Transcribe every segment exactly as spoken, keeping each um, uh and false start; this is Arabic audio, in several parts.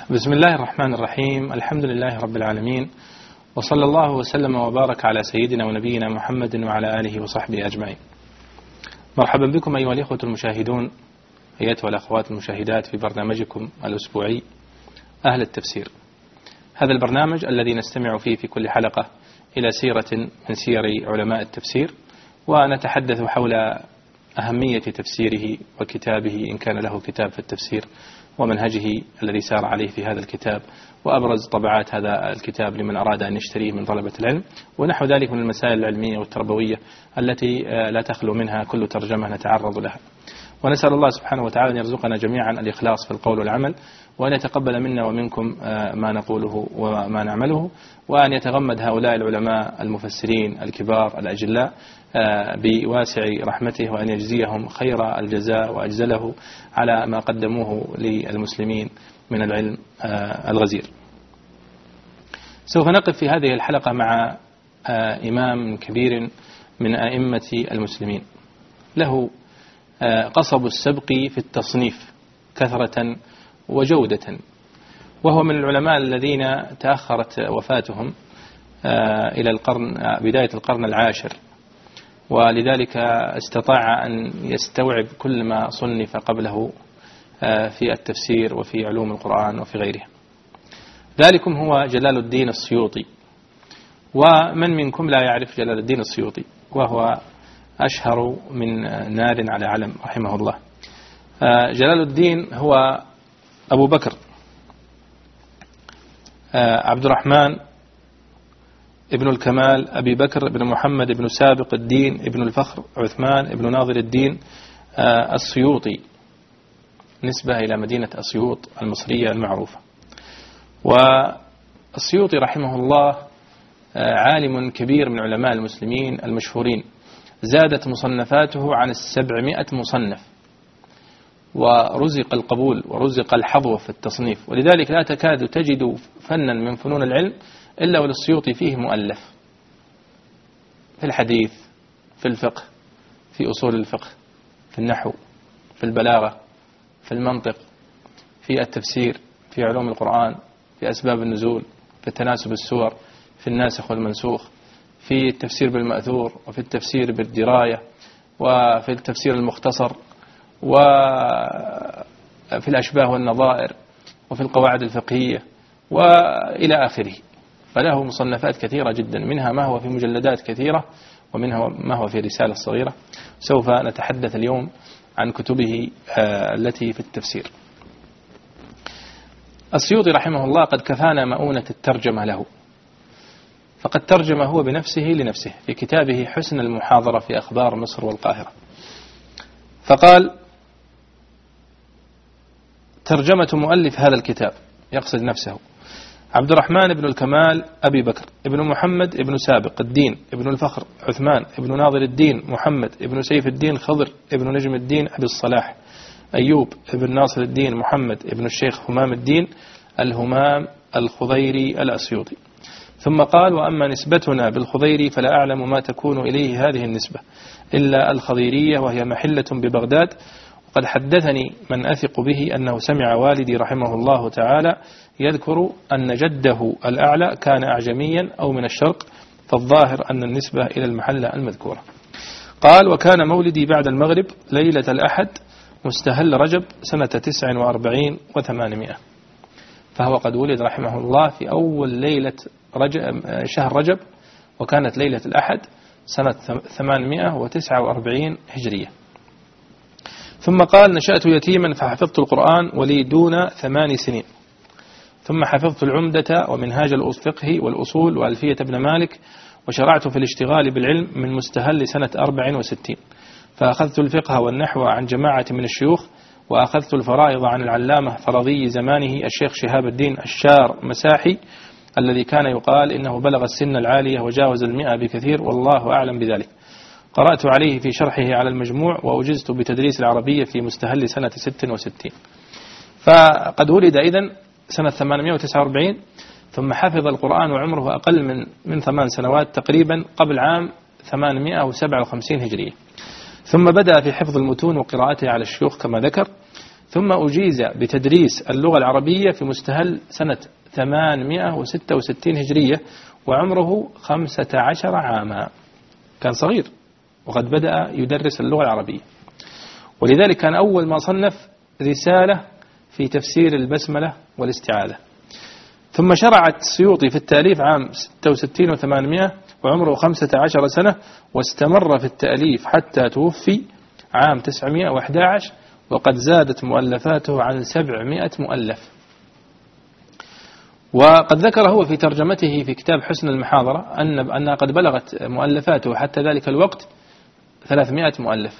بسم الله الرحمن الرحيم. الحمد لله رب العالمين، وصلى الله وسلم وبارك على سيدنا ونبينا محمد وعلى آله وصحبه أجمعين. مرحبا بكم أيها الإخوة المشاهدون، أيتها الأخوات المشاهدات، في برنامجكم الأسبوعي أهل التفسير. هذا البرنامج الذي نستمع فيه في كل حلقة إلى سيرة من سير علماء التفسير، ونتحدث حول أهمية تفسيره وكتابه إن كان له كتاب في التفسير، ومنهجه الذي سار عليه في هذا الكتاب، وأبرز طبعات هذا الكتاب لمن أراد أن يشتريه من طلبة العلم، ونحو ذلك من المسائل العلمية والتربوية التي لا تخلو منها كل ترجمة نتعرض لها. ونسأل الله سبحانه وتعالى أن يرزقنا جميعا الإخلاص في القول والعمل، وأن يتقبل منا ومنكم ما نقوله وما نعمله، وأن يتغمد هؤلاء العلماء المفسرين الكبار الأجلاء بواسع رحمته، وأن يجزيهم خير الجزاء وأجزله على ما قدموه للمسلمين من العلم الغزير. سوف نقف في هذه الحلقة مع إمام كبير من أئمة المسلمين، له قصب السبق في التصنيف كثرة وجودة، وهو من العلماء الذين تأخرت وفاتهم إلى القرن بداية القرن العاشر، ولذلك استطاع أن يستوعب كل ما صنف قبله في التفسير وفي علوم القرآن وفي غيره. ذلكم هو جلال الدين السيوطي، ومن منكم لا يعرف جلال الدين السيوطي، وهو أشهر من نار على علم رحمه الله. جلال الدين هو أبو بكر عبد الرحمن ابن الكمال أبي بكر ابن محمد ابن سابق الدين ابن الفخر عثمان ابن ناظر الدين السيوطي، نسبة إلى مدينة أسيوط المصرية المعروفة. والسيوطي رحمه الله عالم كبير من علماء المسلمين المشهورين، زادت مصنفاته عن السبعمائة مصنف، ورزق القبول ورزق الحظوة في التصنيف، ولذلك لا تكاد تجد فنا من فنون العلم إلا وللسيوطي فيه مؤلف، في الحديث، في الفقه، في أصول الفقه، في النحو، في البلاغة، في المنطق، في التفسير، في علوم القرآن، في أسباب النزول، في التناسب السور، في الناسخ والمنسوخ، في التفسير بالمأثور، وفي التفسير بالدراية، وفي التفسير المختصر، وفي الأشباه والنظائر، وفي القواعد الفقهية، وإلى آخره. فله مصنفات كثيرة جدا، منها ما هو في مجلدات كثيرة، ومنها ما هو في رسالة صغيرة. سوف نتحدث اليوم عن كتبه التي في التفسير. السيوطي رحمه الله قد كفانا مؤونة الترجمة له، فقد ترجم هو بنفسه لنفسه في كتابه حسن المحاضرة في أخبار مصر والقاهرة، فقال: ترجمة مؤلف هذا الكتاب، يقصد نفسه، عبد الرحمن بن الكمال أبي بكر ابن محمد ابن سابق الدين ابن الفخر عثمان ابن ناظر الدين محمد ابن سيف الدين خضر ابن نجم الدين أبي الصلاح أيوب ابن ناصر الدين محمد ابن الشيخ همام الدين الهمام الخضيري الأسيوطي. ثم قال: وأما نسبتنا بالخضيري فلا أعلم ما تكون إليه هذه النسبة إلا الخضيرية، وهي محلة ببغداد. وقد حدثني من أثق به أنه سمع والدي رحمه الله تعالى يذكر أن جده الأعلى كان أعجميا أو من الشرق، فالظاهر أن النسبة إلى المحلة المذكورة. قال: وكان مولدي بعد المغرب ليلة الأحد مستهل رجب سنة تسع وأربعين وثمانمائة، فهو قد ولد رحمه الله في أول ليلة رجب شهر رجب، وكانت ليلة الأحد سنة ثمانمائة وتسعة وأربعين هجرية. ثم قال: نشأت يتيما فحفظت القرآن ولي دون ثمان سنين، ثم حفظت العمدة ومنهاج الفقه والأصول وألفية ابن مالك، وشرعت في الاشتغال بالعلم من مستهل سنة أربع وستين، فأخذت الفقه والنحو عن جماعة من الشيوخ، وأخذت الفرائض عن العلامة فرضي زمانه الشيخ شهاب الدين الشار مساحي، الذي كان يقال إنه بلغ السن العالية وجاوز المئة بكثير، والله أعلم بذلك. قرأت عليه في شرحه على المجموع، وأجزت بتدريس العربية في مستهل سنة ست وستين. فقد ولد إذن سنة ثمانمائة وتسعة وأربعين، ثم حفظ القرآن وعمره أقل من من ثمان سنوات تقريبا قبل عام ثمانمائة وسبعة وخمسين هجرية. ثم بدأ في حفظ المتون وقراءته على الشيوخ كما ذكر، ثم أجيز بتدريس اللغة العربية في مستهل سنة ثمانمائة وستة وستين هجرية وعمره خمسة عشر عاما، كان صغير وقد بدأ يدرس اللغة العربية. ولذلك كان أول ما صنف رسالة في تفسير البسملة والاستعاذة. ثم شرعت السيوطي في التأليف عام ستة وستين وثمانمائة وعمره خمسة عشر سنة، واستمر في التأليف حتى توفي عام تسعمائة وأحد عشر، وقد زادت مؤلفاته عن سبعمائة مؤلف. وقد ذكر هو في ترجمته في كتاب حسن المحاضرة أن أنها قد بلغت مؤلفاته حتى ذلك الوقت ثلاثمائة مؤلف.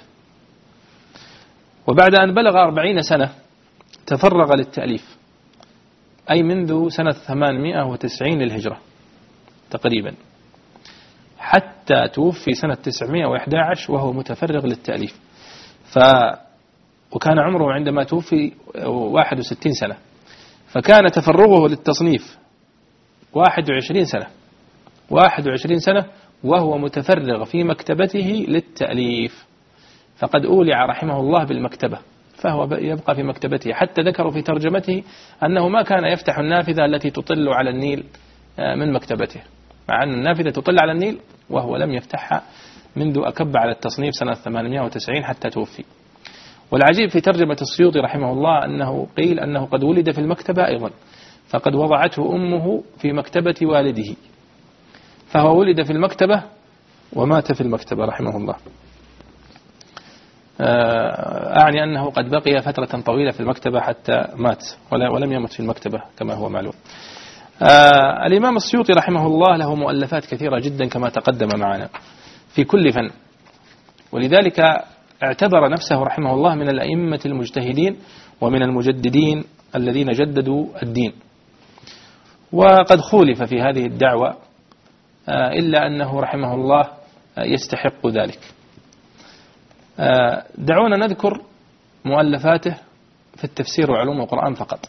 وبعد أن بلغ أربعين سنة تفرغ للتأليف، أي منذ سنة ثمانمائة وتسعين للهجرة تقريبا حتى توفي سنة تسعمائة وأحد عشر وهو متفرغ للتأليف. ف وكان عمره عندما توفي واحد وستين سنة، فكان تفرغه للتصنيف واحد وعشرين سنة واحد وعشرين سنة وهو متفرغ في مكتبته للتأليف. فقد أولع رحمه الله بالمكتبة، فهو يبقى في مكتبته. حتى ذكروا في ترجمته أنه ما كان يفتح النافذة التي تطل على النيل من مكتبته، مع أن النافذة تطل على النيل وهو لم يفتحها منذ أكب على التصنيف سنة ثمانمائة وتسعين حتى توفي. والعجيب في ترجمة السيوطي رحمه الله أنه قيل أنه قد ولد في المكتبة أيضا، فقد وضعته أمه في مكتبة والده، فهو ولد في المكتبة ومات في المكتبة رحمه الله. أعني أنه قد بقي فترة طويلة في المكتبة حتى مات، ولم يمت في المكتبة كما هو معلوم. الإمام السيوطي رحمه الله له مؤلفات كثيرة جدا كما تقدم معنا في كل فن، ولذلك اعتبر نفسه رحمه الله من الأئمة المجتهدين ومن المجددين الذين جددوا الدين. وقد خولف في هذه الدعوة إلا أنه رحمه الله يستحق ذلك. دعونا نذكر مؤلفاته في التفسير وعلوم القرآن فقط.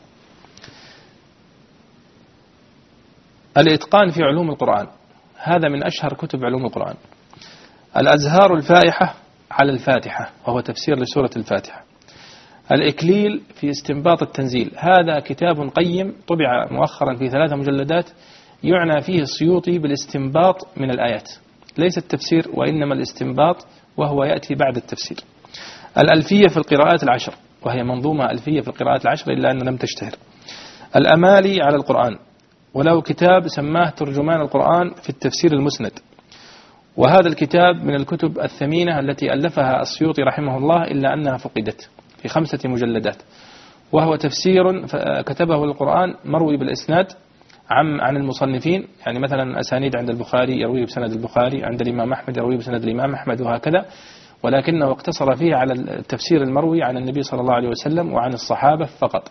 الإتقان في علوم القرآن، هذا من أشهر كتب علوم القرآن. الأزهار الفائحة على الفاتحة، وهو تفسير لسورة الفاتحة. الإكليل في استنباط التنزيل، هذا كتاب قيم طبع مؤخرا في ثلاثة مجلدات، يعنى فيه السيوطي بالاستنباط من الآيات، ليس التفسير وإنما الاستنباط، وهو يأتي بعد التفسير. الألفية في القراءات العشر، وهي منظومة ألفية في القراءات العشر إلا أن لم تشتهر. الأمالي على القرآن، وله كتاب سماه ترجمان القرآن في التفسير المسند، وهذا الكتاب من الكتب الثمينة التي ألفها السيوطي رحمه الله إلا أنها فقدت، في خمسة مجلدات، وهو تفسير كتبه القرآن مروي بالإسناد عن عن المصنفين، يعني مثلا أسانيد عند البخاري يرويه بسند البخاري، عند الإمام أحمد يرويه بسند الإمام أحمد، وهكذا، ولكنه اقتصر فيه على التفسير المروي عن النبي صلى الله عليه وسلم وعن الصحابة فقط.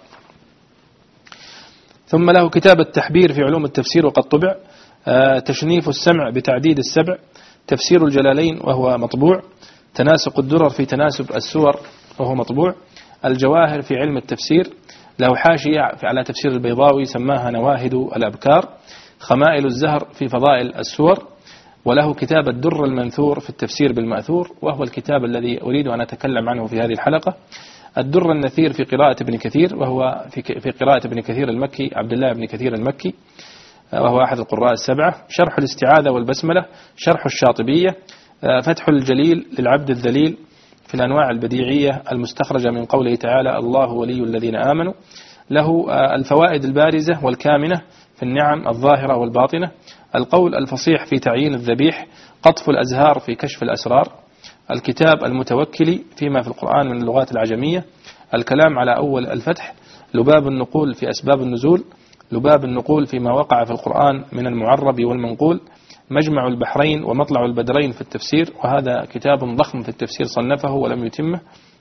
ثم له كتاب التحبير في علوم التفسير وقد طبع، تشنيف السمع بتعديد السبع، تفسير الجلالين وهو مطبوع، تناسق الدرر في تناسب السور وهو مطبوع، الجواهر في علم التفسير، له حاشية على تفسير البيضاوي سماها نواهد الأبكار، خمائل الزهر في فضائل السور، وله كتاب الدر المنثور في التفسير بالمأثور، وهو الكتاب الذي أريد أن أتكلم عنه في هذه الحلقة. الدر النثير في قراءة ابن كثير، وهو في قراءة ابن كثير المكي عبد الله بن كثير المكي، وهو أحد القراء السبعة. شرح الاستعاذة والبسملة، شرح الشاطبية، فتح الجليل للعبد الذليل في الأنواع البديعية المستخرجة من قوله تعالى الله ولي الذين آمنوا. له الفوائد البارزة والكامنة في النعم الظاهرة والباطنة، القول الفصيح في تعيين الذبيح، قطف الأزهار في كشف الأسرار، الكتاب المتوكلي فيما في القرآن من اللغات العجمية، الكلام على أول الفتح، لباب النقول في أسباب النزول، لباب النقول فيما وقع في القرآن من المعرب والمنقول، مجمع البحرين ومطلع البدرين في التفسير، وهذا كتاب ضخم في التفسير صنفه ولم يتمه.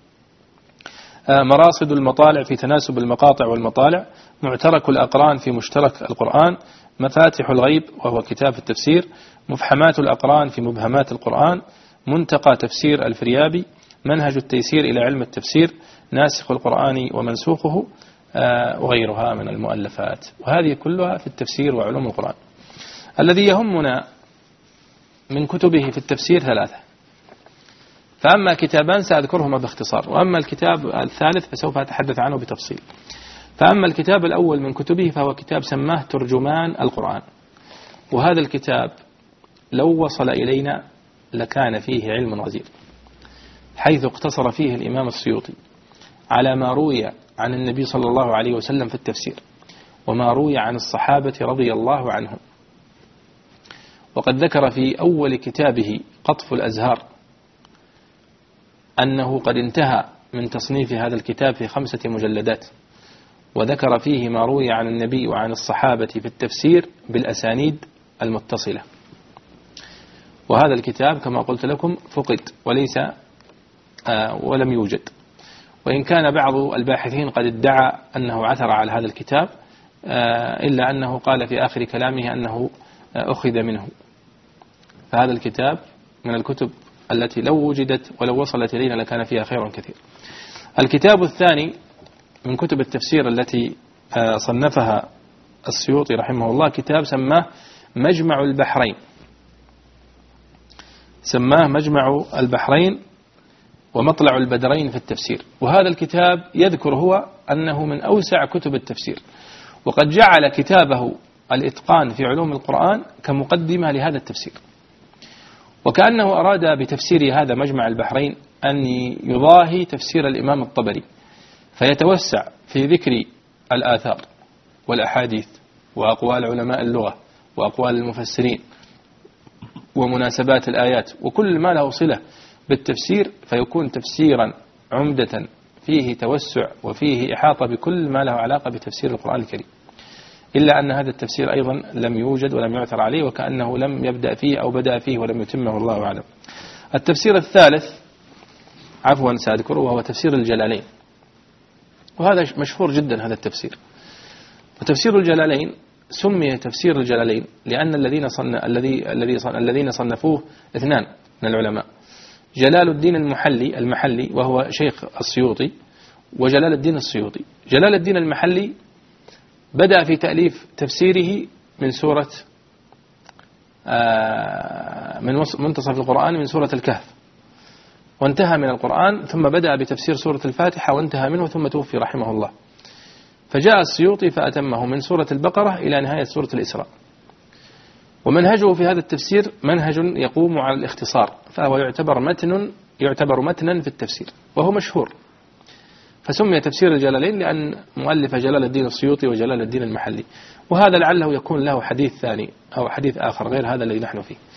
مراصد المطالع في تناسب المقاطع والمطالع، معترك الأقران في مشترك القرآن، مفاتح الغيب وهو كتاب في التفسير، مفحمات الأقران في مبهمات القرآن، منتقى تفسير الفريابي، منهج التيسير إلى علم التفسير، ناسخ القرآن ومنسوخه، وغيرها من المؤلفات. وهذه كلها في التفسير وعلوم القرآن. الذي يهمنا من كتبه في التفسير ثلاثة: فأما كتابان سأذكرهما باختصار، وأما الكتاب الثالث فسوف أتحدث عنه بتفصيل. فأما الكتاب الأول من كتبه فهو كتاب سماه ترجمان القرآن، وهذا الكتاب لو وصل إلينا لكان فيه علم غزير، حيث اقتصر فيه الإمام السيوطي على ما روي عن النبي صلى الله عليه وسلم في التفسير، وما روي عن الصحابة رضي الله عنهم. وقد ذكر في أول كتابه قطف الأزهار أنه قد انتهى من تصنيف هذا الكتاب في خمسة مجلدات، وذكر فيه ما روي عن النبي وعن الصحابة في التفسير بالأسانيد المتصلة. وهذا الكتاب كما قلت لكم فقد وليس آه ولم يوجد، وإن كان بعض الباحثين قد ادعى أنه عثر على هذا الكتاب، آه إلا أنه قال في آخر كلامه أنه آه أخذ منه. فهذا الكتاب من الكتب التي لو وجدت ولو وصلت إلينا لكان فيها خير كثير. الكتاب الثاني من كتب التفسير التي آه صنفها السيوطي رحمه الله كتاب سماه مجمع البحرين، سماه مجمع البحرين ومطلع البدرين في التفسير. وهذا الكتاب يذكر هو أنه من أوسع كتب التفسير، وقد جعل كتابه الإتقان في علوم القرآن كمقدمة لهذا التفسير، وكأنه أراد بتفسير هذا مجمع البحرين أن يضاهي تفسير الإمام الطبري، فيتوسع في ذكر الآثار والأحاديث وأقوال علماء اللغة وأقوال المفسرين ومناسبات الآيات وكل ما له صلة بالتفسير، فيكون تفسيرا عمدة فيه توسع وفيه إحاطة بكل ما له علاقة بتفسير القرآن الكريم. إلا أن هذا التفسير أيضا لم يوجد ولم يعثر عليه، وكأنه لم يبدأ فيه أو بدأ فيه ولم يتمه، الله أعلم. التفسير الثالث عفوا سأذكره وهو تفسير الجلالين، وهذا مشهور جدا هذا التفسير. وتفسير الجلالين سمي تفسير الجلالين لأن الذين صن الذي الذي صن الذين صنفوه اثنان من العلماء، جلال الدين المحلي المحلي وهو شيخ السيوطي، وجلال الدين السيوطي. جلال الدين المحلي بدأ في تأليف تفسيره من سورة من منتصف القرآن من سورة الكهف، وانتهى من القرآن، ثم بدأ بتفسير سورة الفاتحة وانتهى منه، ثم توفي رحمه الله. فجاء السيوطي فأتمه من سورة البقرة إلى نهاية سورة الإسراء. ومنهجه في هذا التفسير منهج يقوم على الاختصار، فهو يعتبر متن يعتبر متنا في التفسير، وهو مشهور، فسمي تفسير الجلالين لأن مؤلف جلال الدين السيوطي وجلال الدين المحلي. وهذا لعله يكون له حديث ثاني أو حديث آخر غير هذا الذي نحن فيه.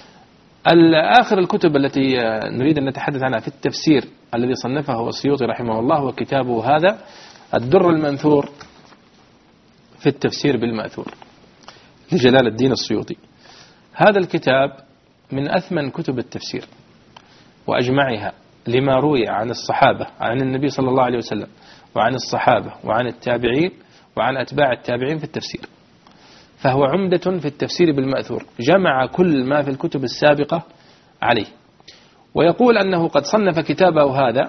آخر الكتب التي نريد أن نتحدث عنها في التفسير الذي صنفه السيوطي رحمه الله هو كتابه هذا الدر المنثور في التفسير بالمأثور لجلال الدين السيوطي. هذا الكتاب من أثمن كتب التفسير وأجمعها لما روي عن الصحابة عن النبي صلى الله عليه وسلم وعن الصحابة وعن التابعين وعن أتباع التابعين في التفسير، فهو عمدة في التفسير بالمأثور، جمع كل ما في الكتب السابقة عليه. ويقول أنه قد صنف كتابه هذا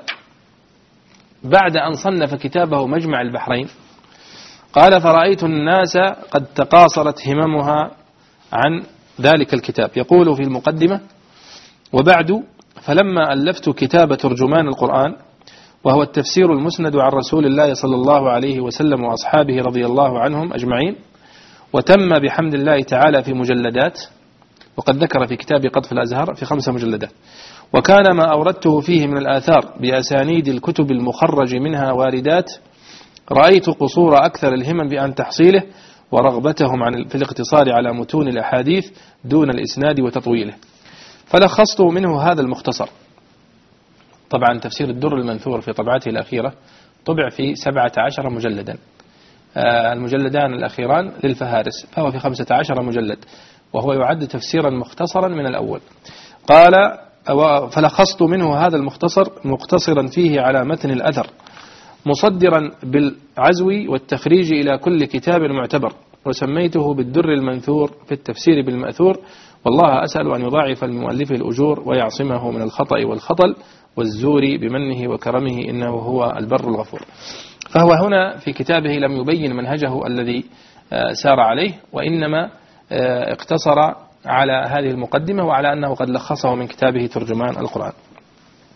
بعد أن صنف كتابه مجمع البحرين. قال: فرأيت الناس قد تقاصرت هممها عن ذلك الكتاب. يقول في المقدمة: وبعد فلما ألفت كتاب ترجمان القرآن، وهو التفسير المسند عن رسول الله صلى الله عليه وسلم وأصحابه رضي الله عنهم أجمعين، وتم بحمد الله تعالى في مجلدات، وقد ذكر في كتاب قطف الأزهار في خمسة مجلدات، وكان ما أوردته فيه من الآثار بأسانيد الكتب المخرج منها واردات، رأيت قصور أكثر الهمم بأن تحصيله ورغبتهم عن في الاقتصار على متون الأحاديث دون الإسناد وتطويله، فلخصت منه هذا المختصر. طبعا تفسير الدر المنثور في طبعته الأخيرة طبع في سبعة عشر مجلدا، المجلدان الأخيران للفهارس، فهو في خمسة عشر مجلد، وهو يعد تفسيرا مختصرا من الأول. قال: فلخصت منه هذا المختصر مقتصرا فيه على متن الأثر، مصدرا بالعزو والتخريج إلى كل كتاب معتبر، وسميته بالدر المنثور في التفسير بالمأثور، والله أسأل أن يضاعف المؤلف الأجور ويعصمه من الخطأ والخطل والزور بمنه وكرمه، إنه هو البر الغفور. فهو هنا في كتابه لم يبين منهجه الذي سار عليه، وإنما اقتصر على هذه المقدمة وعلى أنه قد لخصه من كتابه ترجمان القرآن.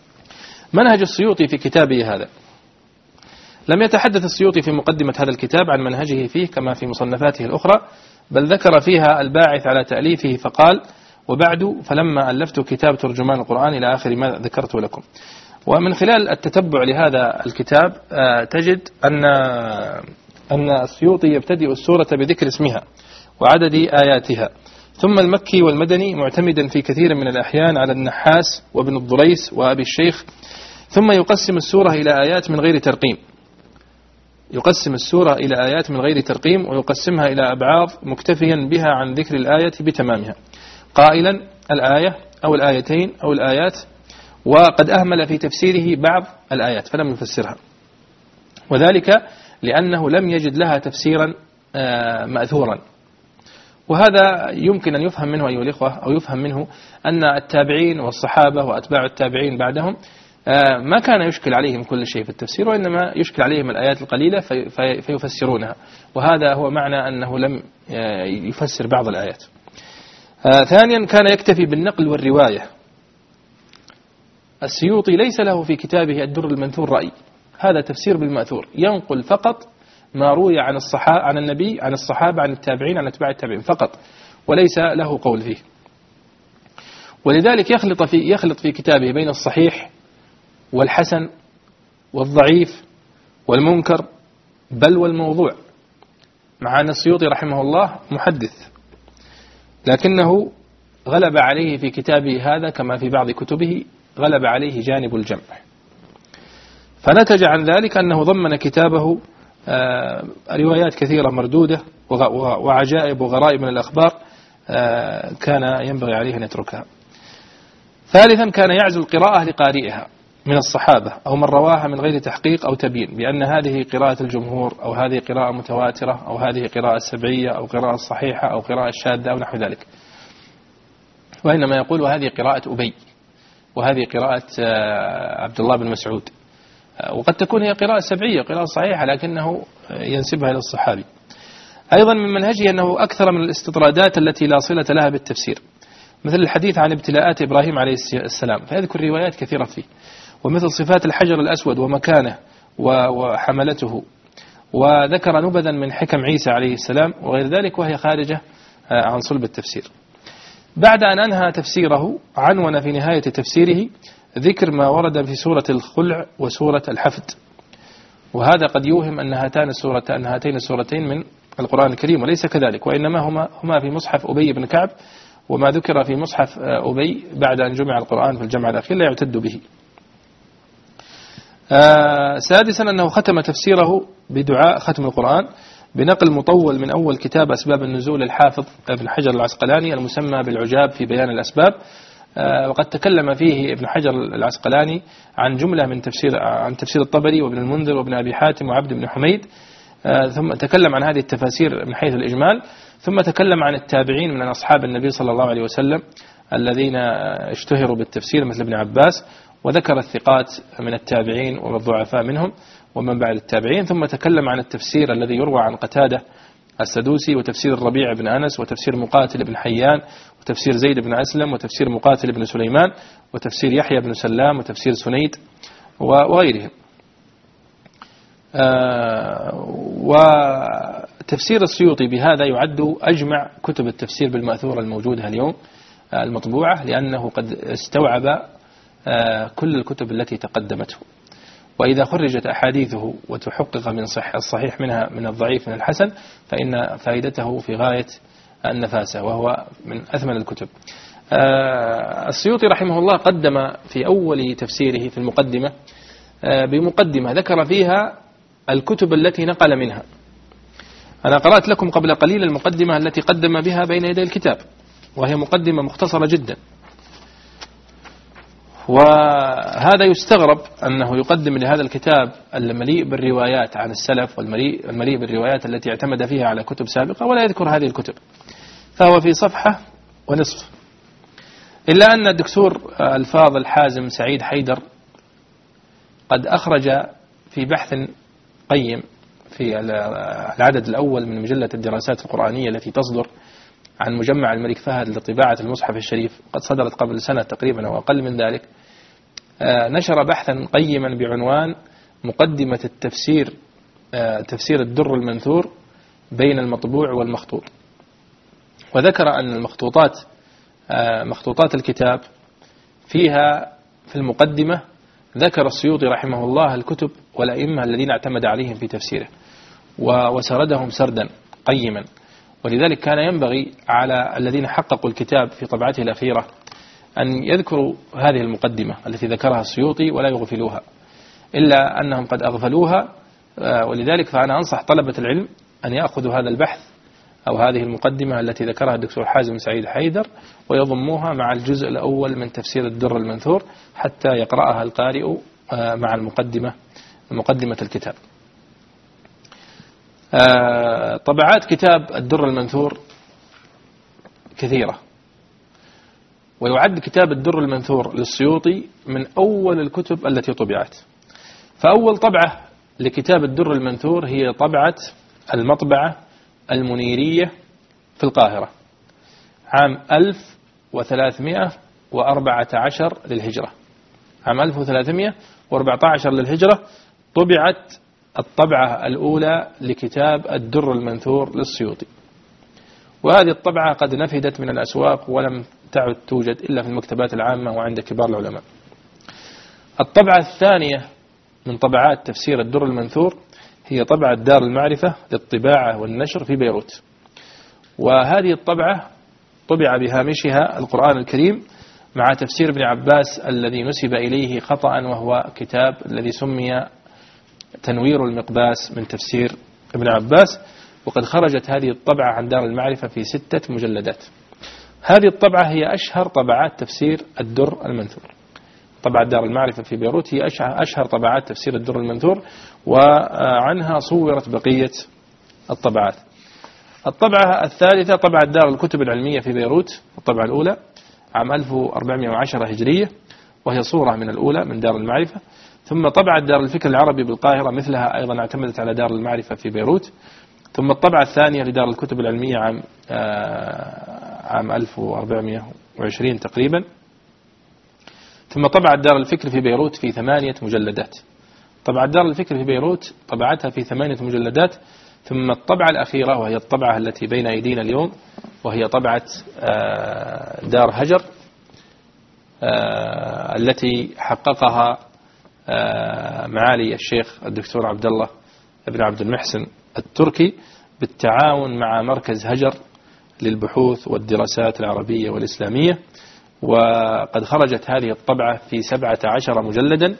منهج السيوطي في كتابه هذا. لم يتحدث السيوطي في مقدمة هذا الكتاب عن منهجه فيه كما في مصنفاته الأخرى، بل ذكر فيها الباعث على تأليفه فقال: وبعد فلما ألفت كتاب ترجمان القرآن إلى آخر ما ذكرت لكم. ومن خلال التتبع لهذا الكتاب تجد أن أن السيوطي يبتدئ السورة بذكر اسمها وعدد آياتها، ثم المكي والمدني، معتمدا في كثير من الأحيان على النحاس وابن الضريس وأبي الشيخ، ثم يقسم السورة إلى آيات من غير ترقيم يقسم السورة إلى آيات من غير ترقيم ويقسمها إلى أبعاض مكتفيا بها عن ذكر الآية بتمامها، قائلا الآية أو الآيتين أو الآيات، وقد أهمل في تفسيره بعض الآيات فلم يفسرها، وذلك لأنه لم يجد لها تفسيرا مأثورا. وهذا يمكن أن يفهم منه أيها الإخوة، أو يفهم منه أن التابعين والصحابة وأتباع التابعين بعدهم ما كان يشكل عليهم كل شيء في التفسير، وإنما يشكل عليهم الآيات القليلة في في فيفسرونها، وهذا هو معنى أنه لم يفسر بعض الآيات. ثانيا كان يكتفي بالنقل والرواية. السيوطي ليس له في كتابه الدر المنثور رأي، هذا تفسير بالمأثور، ينقل فقط ما روي عن الصحابة عن النبي عن الصحابة عن التابعين عن أتباع التابعين فقط، وليس له قول فيه. ولذلك يخلط في يخلط في كتابه بين الصحيح والحسن والضعيف والمنكر بل والموضوع، مع أن السيوطي رحمه الله محدث، لكنه غلب عليه في كتابه هذا كما في بعض كتبه غلب عليه جانب الجمع، فنتج عن ذلك أنه ضمن كتابه روايات كثيرة مردودة وعجائب وغرائب من الأخبار كان ينبغي عليه أن يتركها. ثالثا كان يعزل القراءة لقارئها من الصحابة أو من رواها من غير تحقيق أو تبيين بأن هذه قراءة الجمهور أو هذه قراءة متواترة أو هذه قراءة سبعية أو قراءة صحيحة أو قراءة شاذة أو نحو ذلك، وإنما يقول وهذه قراءة أبي وهذه قراءة عبد الله بن مسعود، وقد تكون هي قراءة سبعية قراءة صحيحة لكنه ينسبها إلى الصحابي. أيضا من منهجه أنه أكثر من الاستطرادات التي لا صلة لها بالتفسير، مثل الحديث عن ابتلاءات إبراهيم عليه السلام فيذكر روايات كثيرة فيه، ومثل صفات الحجر الأسود ومكانه وحملته، وذكر نبذا من حكم عيسى عليه السلام وغير ذلك، وهي خارجة عن صلب التفسير. بعد أن أنهى تفسيره عنون في نهاية تفسيره ذكر ما ورد في سورة الخلع وسورة الحفد، وهذا قد يوهم أن هاتان السورة أن هاتين السورتين من القرآن الكريم، وليس كذلك، وإنما هما هما في مصحف أبي بن كعب، وما ذكر في مصحف أبي بعد أن جمع القرآن في الجمع الأخير لا يعتد به. آه سادسا أنه ختم تفسيره بدعاء ختم القرآن بنقل مطول من أول كتاب أسباب النزول الحافظ ابن حجر العسقلاني المسمى بالعجاب في بيان الأسباب، آه وقد تكلم فيه ابن حجر العسقلاني عن جملة من تفسير عن تفسير الطبري وابن المنذر وابن أبي حاتم وعبد بن حميد، آه ثم تكلم عن هذه التفاسير من حيث الإجمال، ثم تكلم عن التابعين من أصحاب النبي صلى الله عليه وسلم الذين اشتهروا بالتفسير مثل ابن عباس، وذكر الثقات من التابعين والضعفاء منهم ومن بعد التابعين، ثم تكلم عن التفسير الذي يروى عن قتادة السدوسي وتفسير الربيع بن أنس وتفسير مقاتل بن حيان وتفسير زيد بن أسلم وتفسير مقاتل بن سليمان وتفسير يحيى بن سلام وتفسير سنيد وغيرهم. وتفسير السيوطي بهذا يعد أجمع كتب التفسير بالمأثورة الموجودة اليوم المطبوعة، لأنه قد استوعب كل الكتب التي تقدمته، وإذا خرجت أحاديثه وتحقق من صح الصحيح منها من الضعيف من الحسن فإن فائدته في غاية النفاسة، وهو من أثمن الكتب. السيوطي رحمه الله قدم في أول تفسيره في المقدمة بمقدمة ذكر فيها الكتب التي نقل منها. أنا قرأت لكم قبل قليل المقدمة التي قدم بها بين يدي الكتاب، وهي مقدمة مختصرة جدا، وهذا يستغرب أنه يقدم لهذا الكتاب المليء بالروايات عن السلف والمليء المليء بالروايات التي اعتمد فيها على كتب سابقة ولا يذكر هذه الكتب، فهو في صفحة ونصف. إلا أن الدكتور الفاضل حازم سعيد حيدر قد أخرج في بحث قيم في العدد الأول من مجلة الدراسات القرآنية التي تصدر عن مجمع الملك فهد لطباعة المصحف الشريف، قد صدرت قبل سنة تقريبا أو أقل من ذلك، نشر بحثا قيما بعنوان مقدمة التفسير تفسير الدر المنثور بين المطبوع والمخطوط، وذكر أن المخطوطات مخطوطات الكتاب فيها في المقدمة ذكر السيوطي رحمه الله الكتب والأئمة الذين اعتمد عليهم في تفسيره وسردهم سردا قيما، ولذلك كان ينبغي على الذين حققوا الكتاب في طبعته الأخيرة أن يذكروا هذه المقدمة التي ذكرها السيوطي ولا يغفلوها، إلا أنهم قد أغفلوها. ولذلك فأنا أنصح طلبة العلم أن يأخذوا هذا البحث أو هذه المقدمة التي ذكرها الدكتور حازم سعيد حيدر ويضموها مع الجزء الأول من تفسير الدر المنثور حتى يقرأها القارئ مع المقدمة مقدمة الكتاب. طبعات كتاب الدر المنثور كثيرة، ويعد كتاب الدر المنثور للسيوطي من أول الكتب التي طبعت. فأول طبعة لكتاب الدر المنثور هي طبعة المطبعة المنيرية في القاهرة عام ألف وثلاثمائة وأربعة عشر للهجرة. عام ألف وثلاثمائة وأربعة عشر للهجرة طبعت الطبعة الأولى لكتاب الدر المنثور للسيوطي، وهذه الطبعة قد نفدت من الأسواق ولم تعد توجد إلا في المكتبات العامة وعند كبار العلماء. الطبعة الثانية من طبعات تفسير الدر المنثور هي طبعة دار المعرفة للطباعة والنشر في بيروت، وهذه الطبعة طبع بهامشها القرآن الكريم مع تفسير ابن عباس الذي نسب إليه خطأ، وهو كتاب الذي سمي تنوير المقباس من تفسير ابن عباس، وقد خرجت هذه الطبعة عن دار المعرفة في ستة مجلدات. هذه الطبعة هي أشهر طبعات تفسير الدر المنثور. طبعة دار المعرفة في بيروت هي أشهر طبعات تفسير الدر المنثور، وعنها صورت بقية الطبعات. الطبعة الثالثة طبعة دار الكتب العلمية في بيروت، الطبعة الأولى عام ألف وأربعمائة وعشرة هجرية، وهي صورة من الأولى من دار المعرفة. ثم طبعة دار الفكر العربي بالقاهرة، مثلها أيضا اعتمدت على دار المعرفة في بيروت. ثم الطبعة الثانية لدار الكتب العلمية عام عام ألف وأربعمائة وعشرين تقريبا. ثم طبعة دار الفكر في بيروت في ثمانية مجلدات. طبعة دار الفكر في بيروت طبعتها في ثمانية مجلدات. ثم الطبعة الأخيرة وهي الطبعة التي بين أيدينا اليوم، وهي طبعة دار هجر التي حققها معالي الشيخ الدكتور عبد الله بن عبد المحسن التركي بالتعاون مع مركز هجر للبحوث والدراسات العربية والإسلامية. وقد خرجت هذه الطبعة في سبعة عشر مجلدا.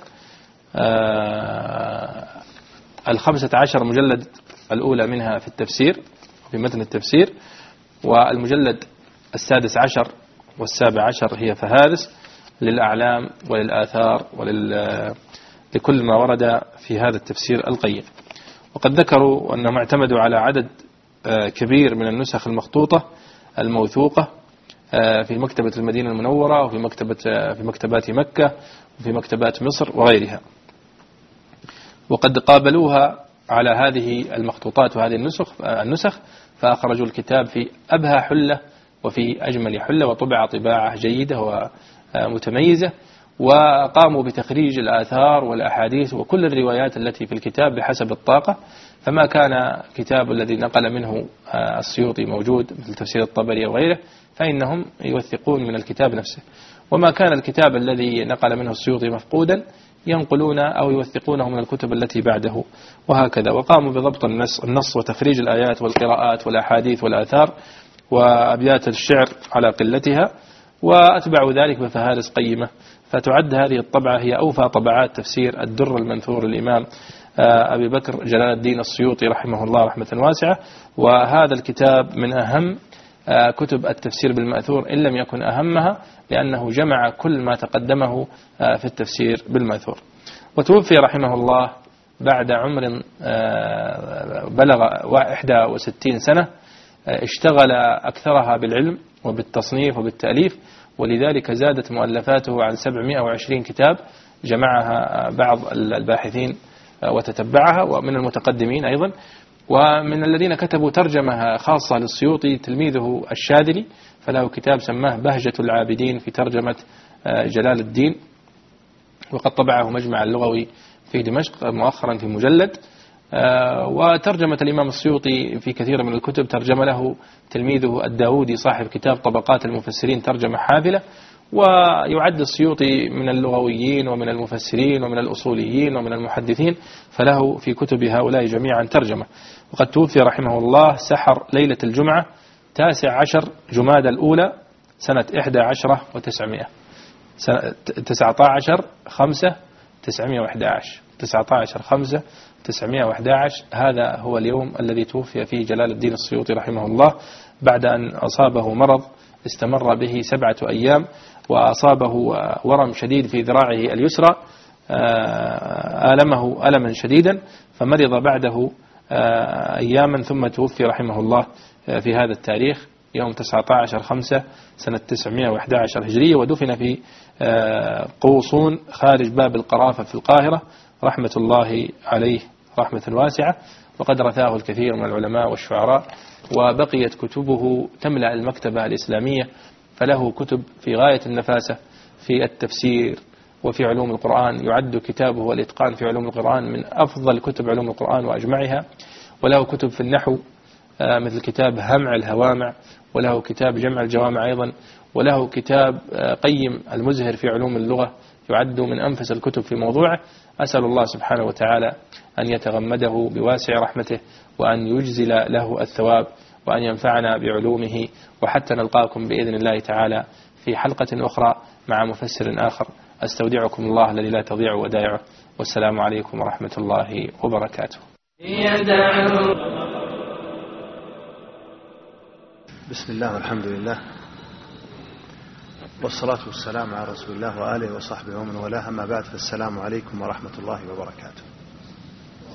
الخمسة عشر مجلد الأولى منها في التفسير في متن التفسير، والمجلد السادس عشر والسابع عشر هي فهارس للأعلام وللآثار ولكل ما ورد في هذا التفسير القيم. وقد ذكروا أنهم اعتمدوا على عدد كبير من النسخ المخطوطة الموثوقة في مكتبة المدينة المنورة وفي مكتبة في مكتبات مكة وفي مكتبات مصر وغيرها. وقد قابلوها على هذه المخطوطات وهذه النسخ النسخ فأخرجوا الكتاب في أبهى حلة وفي أجمل حلة، وطبع طباعة جيدة ومتميزة، وقاموا بتخريج الآثار والأحاديث وكل الروايات التي في الكتاب بحسب الطاقة. فما كان كتاب الذي نقل منه السيوطي موجود مثل تفسير الطبري وغيره فإنهم يوثقون من الكتاب نفسه، وما كان الكتاب الذي نقل منه السيوطي مفقودا ينقلون أو يوثقونه من الكتب التي بعده، وهكذا. وقاموا بضبط النص, النص وتخريج الآيات والقراءات والأحاديث والآثار وأبيات الشعر على قلتها، وأتبعوا ذلك بفهارس قيمة. فتعد هذه الطبعة هي أوفى طبعات تفسير الدر المنثور للإمام أبي بكر جلال الدين السيوطي رحمه الله رحمة واسعة. وهذا الكتاب من أهم كتب التفسير بالمأثور إن لم يكن أهمها، لأنه جمع كل ما تقدمه في التفسير بالمأثور. وتوفي رحمه الله بعد عمر بلغ واحد وستين سنة، اشتغل أكثرها بالعلم وبالتصنيف وبالتأليف، ولذلك زادت مؤلفاته عن سبعمائة وعشرين كتاب جمعها بعض الباحثين وتتبعها ومن المتقدمين أيضا. ومن الذين كتبوا ترجمة خاصة للسيوطي تلميذه الشاذلي، فله كتاب سماه بهجة العابدين في ترجمة جلال الدين وقد طبعه مجمع اللغوي في دمشق مؤخرا في مجلد. وترجمة الإمام السيوطي في كثير من الكتب ترجم له تلميذه الداودي صاحب كتاب طبقات المفسرين ترجمة حافلة. ويعد السيوطي من اللغويين ومن المفسرين ومن الأصوليين ومن المحدثين، فله في كتب هؤلاء جميعا ترجمة. وقد توفي رحمه الله سحر ليلة الجمعة تاسع عشر جمادى الأولى سنة إحدى عشرة وتسعمائة، تسعة عشر خمسة تسعمائة وإحدى عشر، تسعة عشر خمسة تسعمائة وإحدى عشر. هذا هو اليوم الذي توفي فيه جلال الدين السيوطي رحمه الله، بعد أن أصابه مرض استمر به سبعة أيام، وأصابه ورم شديد في ذراعه اليسرى آلمه ألما شديدا، فمرض بعده أياما ثم توفي رحمه الله في هذا التاريخ يوم تسعة عشر خمسة سنة تسعمائة وإحدى عشر هجرية، ودفن في قوصون خارج باب القرافة في القاهرة رحمة الله عليه رحمة واسعة. وقد رثاه الكثير من العلماء والشعراء، وبقيت كتبه تملأ المكتبة الإسلامية، فله كتب في غاية النفاسة في التفسير وفي علوم القرآن، يعد كتابه الإتقان في علوم القرآن من أفضل كتب علوم القرآن وأجمعها. وله كتب في النحو مثل كتاب همع الهوامع، وله كتاب جمع الجوامع أيضا، وله كتاب قيم المزهر في علوم اللغة يعد من أنفس الكتب في موضوعه. أسأل الله سبحانه وتعالى أن يتغمده بواسع رحمته، وأن يجزل له الثواب، وأن ينفعنا بعلومه. وحتى نلقاكم بإذن الله تعالى في حلقة أخرى مع مفسر آخر، أستودعكم الله الذي لا تضيع ودائعه، والسلام عليكم ورحمة الله وبركاته. بسم الله والحمد لله، والصلاة والسلام على رسول الله وآله وصحبه ومن والاه، أما بعد، فالسلام عليكم ورحمة الله وبركاته.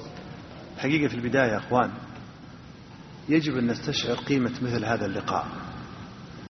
حقيقة في البداية يا أخوان، يجب أن نستشعر قيمة مثل هذا اللقاء،